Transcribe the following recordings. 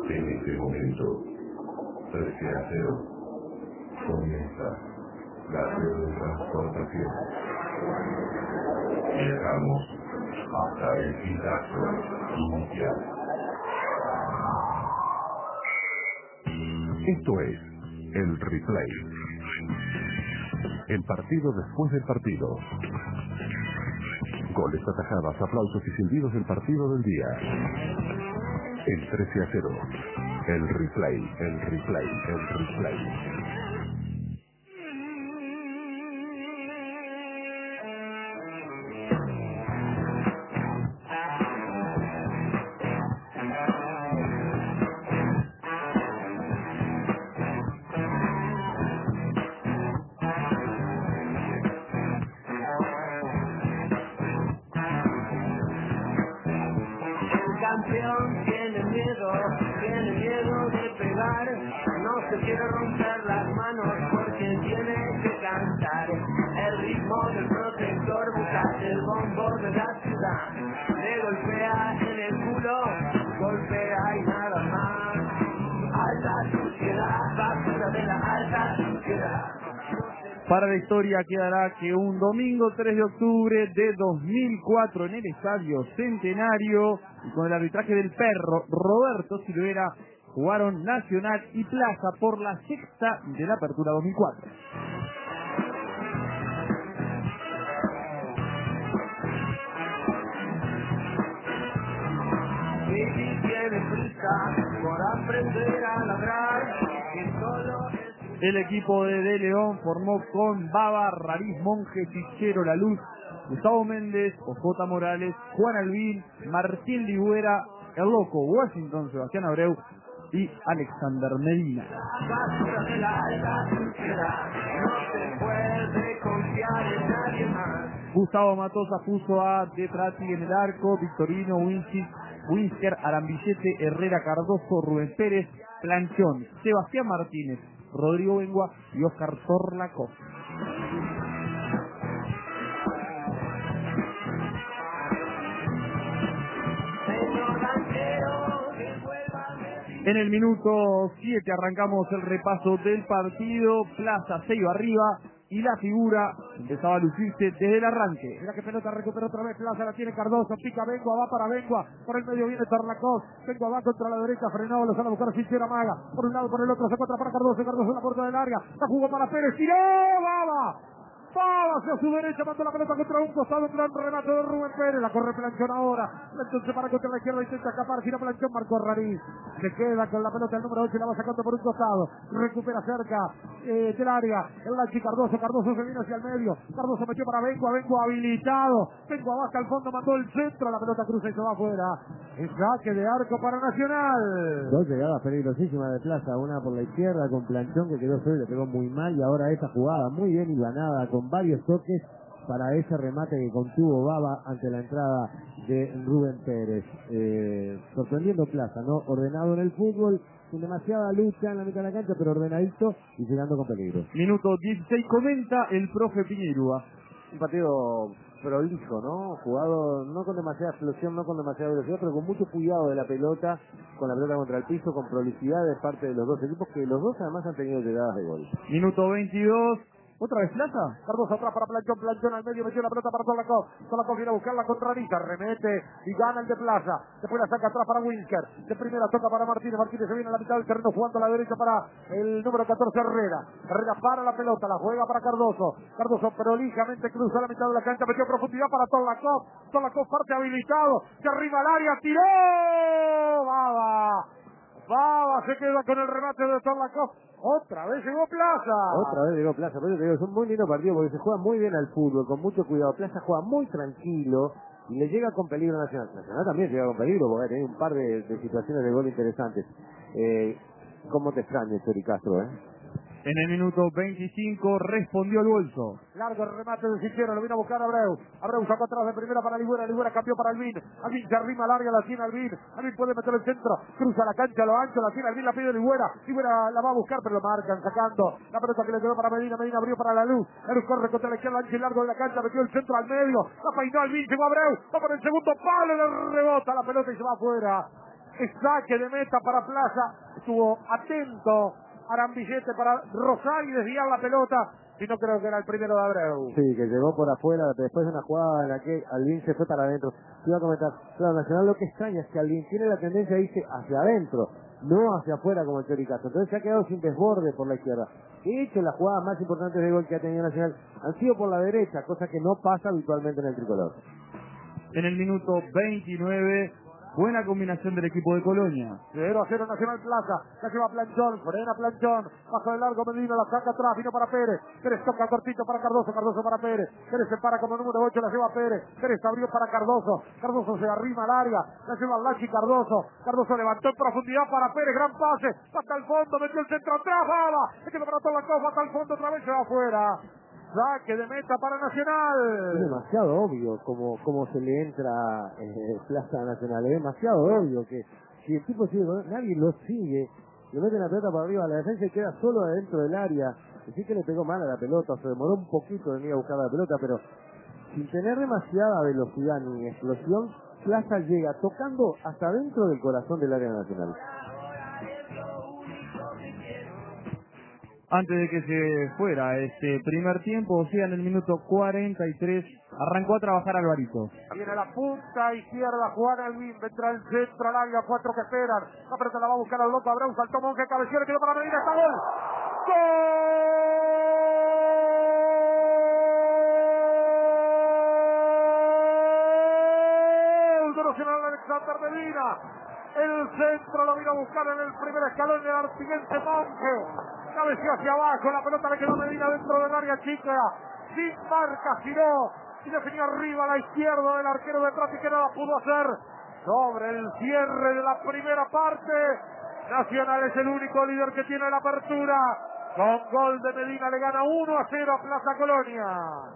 En este momento, 13-0, comienza la teletransportación. Viajamos hasta el pitazo inicial. Esto es el replay. El partido después del partido. Goles, atajadas, aplausos y silbidos del partido del día. El 13-0. El replay, el replay, el replay. Campeón tiene miedo de pegar, no se quiere romper las manos porque tiene que cantar. El ritmo del protector busca el bombo de la ciudad, le golpea en el culo, golpea y nada más. Alta suciedad, basura de la alta suciedad. Para la historia quedará que un domingo 3 de octubre de 2004 en el Estadio Centenario, y con el arbitraje del perro Roberto Silvera, jugaron Nacional y Plaza por la sexta de la Apertura 2004. Baby tiene prisa por aprender a ladrar y solo es... El equipo de León formó con Baba, Rariz, Monje, Chichero, La Luz, Gustavo Méndez, Ojota Morales, Juan Albín, Martín Ligüera, El Loco, Washington, Sebastián Abreu y Alexander Medina. Gustavo Matosa puso a De Prati en el arco, Victorino, Winsker, Arambillete, Herrera, Cardoso, Rubén Pérez, Planchón, Sebastián Martínez, Rodrigo Bengua y Oscar Torlacó. En el minuto 7 arrancamos el repaso del partido. Plaza se iba arriba y la figura empezaba a lucirse desde el arranque. Mira que pelota, recupera otra vez Plaza, la tiene Cardoso, pica Bengua, va para Bengua, por el medio viene Torlacó, Bengua va contra la derecha, frenado, lo sale a buscar Fichera Maga, por un lado, por el otro, se encuentra para Cardoso, Cardoso en la puerta del área, la jugó para Pérez, tiró, Baba hacia su derecha, mandó la pelota contra un costado, un gran remate de Rubén Pérez, la corre Planchón ahora, Planchón se para contra la izquierda, intenta escapar, gira Planchón, marcó Rariz, se queda con la pelota el número 8 y la va sacando por un costado, recupera cerca del área, el Lachi Cardoso, Cardoso se viene hacia el medio, Cardoso metió para Bengua, Bengua habilitado, Bengua baja al fondo, mandó el centro, la pelota cruza y se va afuera, el saque de arco para Nacional. Dos llegadas peligrosísimas de Plaza, una por la izquierda con Planchón que quedó solo y le pegó muy mal, y ahora esta jugada muy bien hilvanada con varios toques para ese remate que contuvo Baba ante la entrada de Rubén Pérez. Sorprendiendo Plaza, ¿no? Ordenado en el fútbol, sin demasiada lucha en la mitad de la cancha, pero ordenadito y llegando con peligro. Minuto 16, comenta el profe Piñerúa. Un partido prolijo, ¿no? Jugado no con demasiada explosión, no con demasiada velocidad, pero con mucho cuidado de la pelota, con la pelota contra el piso, con prolijidad de parte de los dos equipos, que los dos además han tenido llegadas de gol. Minuto 22. ¿Otra vez Plaza? Cardoso atrás para Planchón, Planchón al medio, metió la pelota para Torlacó, Torlacó viene a buscar la contrarrita, remete y gana el de Plaza, después la saca atrás para Winsker, de primera toca para Martínez, Martínez se viene a la mitad del terreno jugando a la derecha para el número 14 Herrera, Herrera para la pelota, la juega para Cardoso, Cardoso prolijamente cruza la mitad de la cancha, metió profundidad para Torlacó, Torlacó parte habilitado, se arriba al área, tiró, Baba se queda con el remate de Torlacó. Otra vez llegó Plaza. Otra vez llegó Plaza, pero te digo, es un muy lindo partido porque se juega muy bien al fútbol, con mucho cuidado. Plaza juega muy tranquilo y le llega con peligro Nacional. Nacional también llega con peligro porque ha tenido un par de situaciones de gol interesantes. ¿Cómo te extraña Chori Castro, En el minuto 25 respondió el bolso. Largo el remate de Sichero, lo vino a buscar Abreu. Abreu sacó atrás de primera para Ligüera, Ligüera cambió para Albín. Albín se arrima al área, la tiene Albín. Albín puede meter el centro, cruza la cancha, lo ancho, la tiene Albín, la pide Ligüera. Ligüera la va a buscar, pero lo marcan, sacando. La pelota que le quedó para Medina, Medina abrió para la Luz. La Luz corre contra la izquierda, ancho y largo de la cancha, metió el centro al medio. La peinó Albín, llegó Abreu, va por el segundo palo, le rebota la pelota y se va afuera. Es saque de meta para Plaza. Estuvo atento Arambillete para rozar y desviar la pelota. Y no creo que era el primero de Abreu. Sí, que llegó por afuera después de una jugada en la que Alvin se fue para adentro. Te iba a comentar, claro, Nacional lo que extraña es que Alvin tiene la tendencia a irse hacia adentro, no hacia afuera como el Choricazo. Entonces se ha quedado sin desborde por la izquierda. De hecho, las jugadas más importantes de gol que ha tenido Nacional han sido por la derecha, cosa que no pasa habitualmente en el tricolor. En el minuto 29, buena combinación del equipo de Colonia. 0-0 Nacional Plaza, la lleva Planchón, frena Planchón, bajo el largo Medina, la saca atrás, vino para Pérez, Pérez toca cortito para Cardoso, Cardoso para Pérez, Pérez se para como número 8, la lleva Pérez, Pérez abrió para Cardoso, Cardoso se arrima al área, la lleva Lachi Cardoso, Cardoso levantó en profundidad para Pérez, gran pase, hasta el fondo, metió el centro atrás, bala, se quedó para toda la copa, hasta el fondo, otra vez se va afuera. Saque de meta para Nacional. Es demasiado obvio cómo se le entra Plaza Nacional. Es demasiado obvio que si el tipo sigue, nadie lo sigue, le mete la pelota para arriba a la defensa y queda solo adentro del área. Sí que le pegó mal a la pelota, se demoró un poquito en ir a buscar la pelota, pero sin tener demasiada velocidad ni explosión, Plaza llega tocando hasta dentro del corazón del área nacional. Antes de que se fuera este primer tiempo, o sea, en el minuto 43, arrancó a trabajar Alvarito. Viene la punta izquierda, Juan Alvin, vendrá el centro al área, 4 que esperan. La pelota la va a buscar al loco, Abreu, saltó Monge, cabeció, le quedó para Medina, está gol. ¡Gol! De Nacional Alexander Medina. El centro lo vino a buscar en el primer escalón del artiguense Monge. Cabeció hacia abajo, la pelota le quedó a Medina dentro del área chica. Sin marca, giró y definió arriba a la izquierda del arquero de Prati, que nada pudo hacer. Sobre el cierre de la primera parte, Nacional es el único líder que tiene la apertura. Con gol de Medina le gana 1-0 a Plaza Colonia.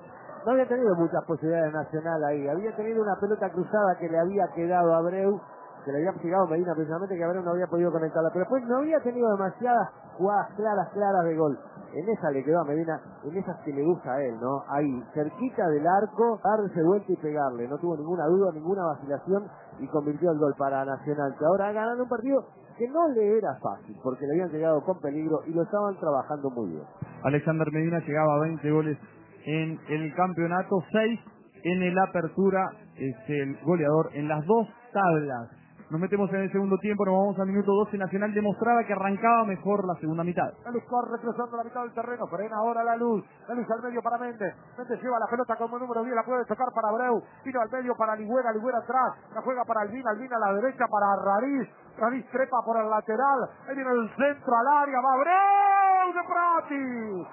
No había tenido muchas posibilidades Nacional ahí. Había tenido una pelota cruzada que le había quedado a Abreu, que le había pegado Medina precisamente, que Abreu no había podido conectarla. Pero después no había tenido demasiadas jugadas claras de gol. En esa le quedó a Medina, en esas que le gusta a él, ¿no? Ahí, cerquita del arco, darse vuelta y pegarle. No tuvo ninguna duda, ninguna vacilación y convirtió el gol para Nacional, que ahora ha ganado un partido que no le era fácil, porque le habían llegado con peligro y lo estaban trabajando muy bien. Alexander Medina llegaba a 20 goles en el campeonato, 6 en el apertura, es el goleador en las dos tablas. Nos metemos en el segundo tiempo, nos vamos al minuto 12. Nacional demostraba que arrancaba mejor la segunda mitad. La Luz corre cruzando la mitad del terreno, frena ahora la Luz al medio para Méndez, Méndez lleva la pelota como número 10, la puede tocar para Abreu, vino al medio para Ligüera, Ligüera atrás, la juega para Alvin a la derecha para Rariz, Rariz trepa por el lateral, ahí viene el centro al área, va Abreu de Prati,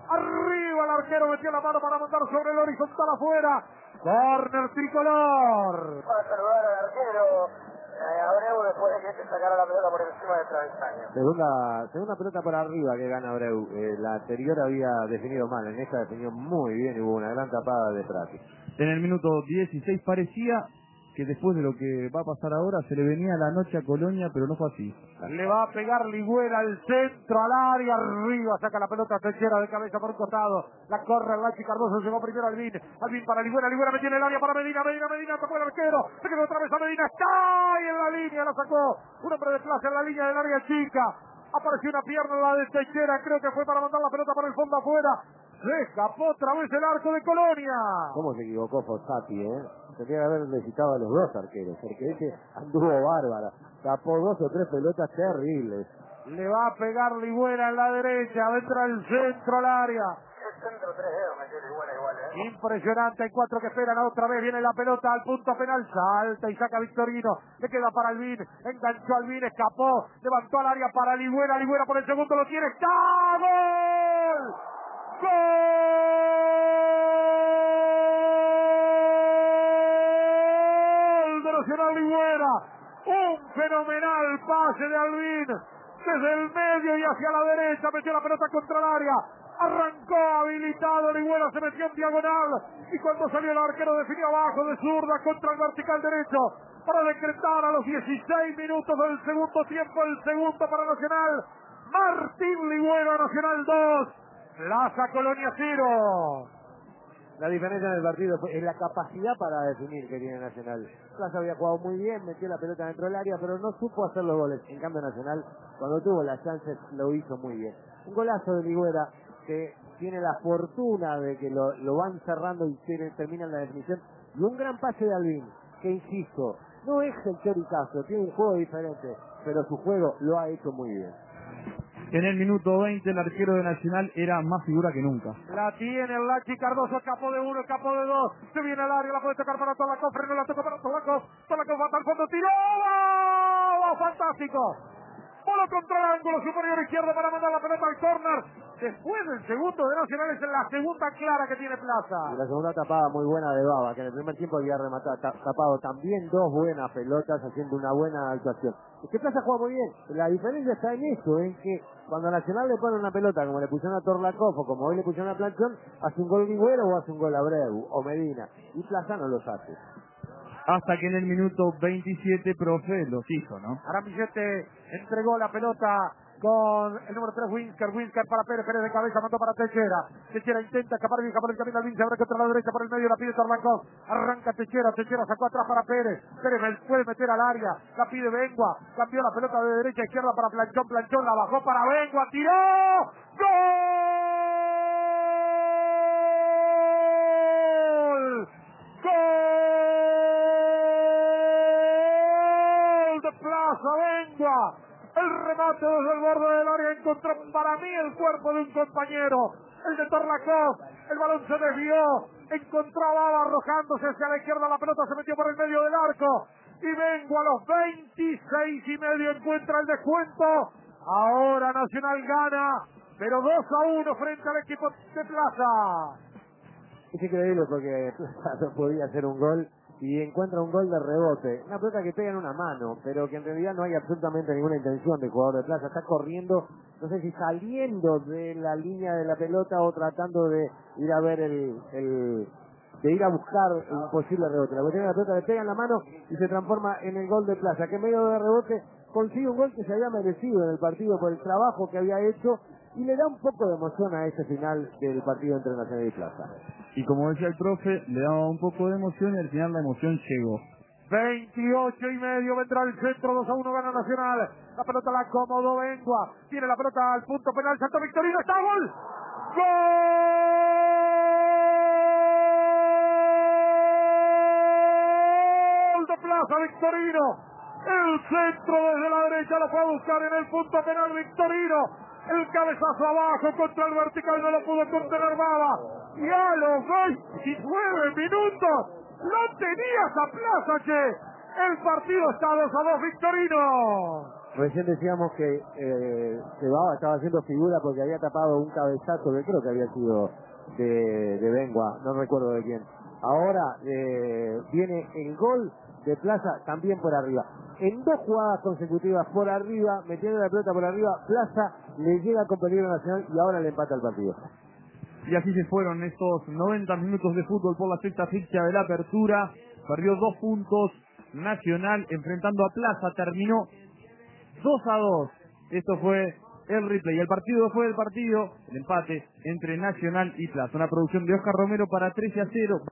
arriba el arquero metió la mano para mandar sobre el horizontal afuera, córner tricolor. Para saludar al arquero Abreu después de que se sacara la pelota por encima del travesaño. Segunda pelota por arriba que gana Abreu. La anterior había definido mal, en esta definió muy bien y hubo una gran tapada de Prati. En el minuto 16 parecía que después de lo que va a pasar ahora se le venía la noche a Colonia, pero no fue así. Le va a pegar Ligüera al centro, al área, arriba, saca la pelota Techera de cabeza por un costado, la corre el Lachi Cardoso, llegó primero Alvin para Ligüera, Ligüera metió en el área para Medina, tocó el arquero, se quedó otra vez a Medina, está ahí en la línea, la sacó, un hombre de Plaza en la línea del área chica, apareció una pierna la de Techera, creo que fue para mandar la pelota para el fondo afuera, se escapó otra vez el arco de Colonia. ¿Cómo se equivocó Fossati, Tendría que haber necesitado a los dos arqueros, porque ese anduvo bárbara. Tapó 2 o 3 pelotas terribles. Le va a pegar Ligüera en la derecha, va a entrar el centro al área. El centro 3 dedos metió Ligüera igual, Impresionante, hay 4 que esperan, otra vez viene la pelota al punto penal, salta y saca Victorino, le queda para Alvin, enganchó Alvin, escapó, levantó al área para Ligüera, Ligüera por el segundo lo tiene, ¡está! ¡Gol! ¡Gol de Nacional Ligüera! Un fenomenal pase de Alvin desde el medio y hacia la derecha, metió la pelota contra el área, arrancó habilitado, Ligüera se metió en diagonal y cuando salió el arquero definió abajo de zurda contra el vertical derecho para decretar a los 16 minutos del segundo tiempo el segundo para Nacional. Martín Ligüera, Nacional 2, Plaza Colonia 0. La diferencia en el partido es la capacidad para definir que tiene Nacional. Plaza había jugado muy bien, metió la pelota dentro del área, pero no supo hacer los goles. En cambio Nacional, cuando tuvo las chances, lo hizo muy bien. Un golazo de Ligüera que tiene la fortuna de que lo van cerrando y terminan la definición. Y un gran pase de Albín, que insisto, no es el Chori Castro, tiene un juego diferente, pero su juego lo ha hecho muy bien. En el minuto 20 el arquero de Nacional era más figura que nunca. La tiene el Lachi Cardoso, escapó de uno, escapó de dos, se viene al área, la puede tocar para Tolakov, no la toca para Tolakov va hasta el fondo, tiró, ¡oh! ¡Fantástico! Bola contra el ángulo superior izquierdo para mandar la pelota al córner. Después del segundo de Nacional es la segunda clara que tiene Plaza. Y la segunda tapada muy buena de Baba, que en el primer tiempo había rematado, tapado también dos buenas pelotas, haciendo una buena actuación. Es que Plaza juega muy bien. La diferencia está en eso, en que cuando Nacional le pone una pelota, como le pusieron a Torlakov o como hoy le pusieron a Planchón, hace un gol Ligüero o hace un gol Abreu o Medina. Y Plaza no los hace. Hasta que en el minuto 27, profe, los hizo, ¿no? Aramillete entregó la pelota con el número 3, Winsker para Pérez de cabeza, mandó para Techera intenta escapar por el camino al se abre contra la derecha, por el medio la pide Torlankov, arranca Techera sacó atrás para Pérez puede meter al área, la pide Bengua, cambió la pelota de derecha a izquierda para Planchón, la bajó para Bengua, tiró, ¡gol! De Plaza Bengua, el remate desde el borde del área encontró para mí el cuerpo de un compañero, el de Torlakov, el balón se desvió, encontró a Baba arrojándose hacia la izquierda, la pelota se metió por el medio del arco y Bengua a los 26:30 encuentra el descuento. Ahora Nacional gana, pero 2-1 frente al equipo de Plaza. Es increíble porque Plaza podía hacer un gol y encuentra un gol de rebote. Una pelota que pega en una mano, pero que en realidad no hay absolutamente ninguna intención del jugador de Plaza. Está corriendo, no sé si saliendo de la línea de la pelota o tratando de ir a ver de ir a buscar un posible rebote. La pelota le pega en la mano y se transforma en el gol de Plaza, que en medio de rebote consigue un gol que se había merecido en el partido por el trabajo que había hecho y le da un poco de emoción a ese final del partido entre Nacional y Plaza. Y como decía el profe, le daba un poco de emoción y al final la emoción llegó. 28:30 vendrá el centro, 2-1 gana Nacional. La pelota la acomodó Bengua. Tiene la pelota al punto penal, salto Victorino, está gol. ¡Gol de Plaza Victorino! El centro desde la derecha lo fue a buscar en el punto penal Victorino. El cabezazo abajo contra el vertical no lo pudo contener Baba. Y a los 29 minutos lo tenías a Plaza, che. El partido está 2-2, Victorino. Recién decíamos que Baba estaba haciendo figura porque había tapado un cabezazo que creo que había sido de Bengua, no recuerdo de quién. Ahora viene el gol de Plaza también por arriba. En dos jugadas consecutivas por arriba, metiendo la pelota por arriba, Plaza le llega con peligro Nacional y ahora le empata el partido. Y así se fueron estos 90 minutos de fútbol por la sexta fecha de la apertura. Perdió 2 puntos Nacional enfrentando a Plaza. Terminó 2-2. Esto fue el replay. El partido después del partido, el empate entre Nacional y Plaza. Una producción de Oscar Romero para 13-0.